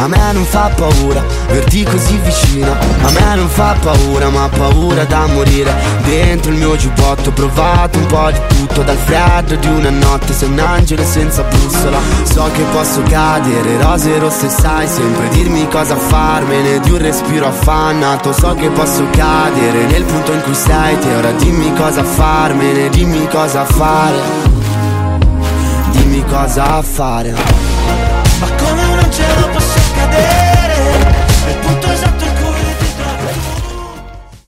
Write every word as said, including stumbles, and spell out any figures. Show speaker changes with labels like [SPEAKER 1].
[SPEAKER 1] A me non fa paura verti così vicina. A me non fa paura, ma paura da morire. Dentro il mio giubbotto ho provato un po' di tutto. Dal freddo di una notte sei un angelo senza bussola. So che posso cadere, rose rosse sai sempre dirmi cosa farmene di un respiro affannato. So che posso cadere nel punto in cui sei te. Ora dimmi cosa farmene, dimmi cosa fare. Dimmi cosa fare.
[SPEAKER 2] Ma come un angelo posso cadere nel punto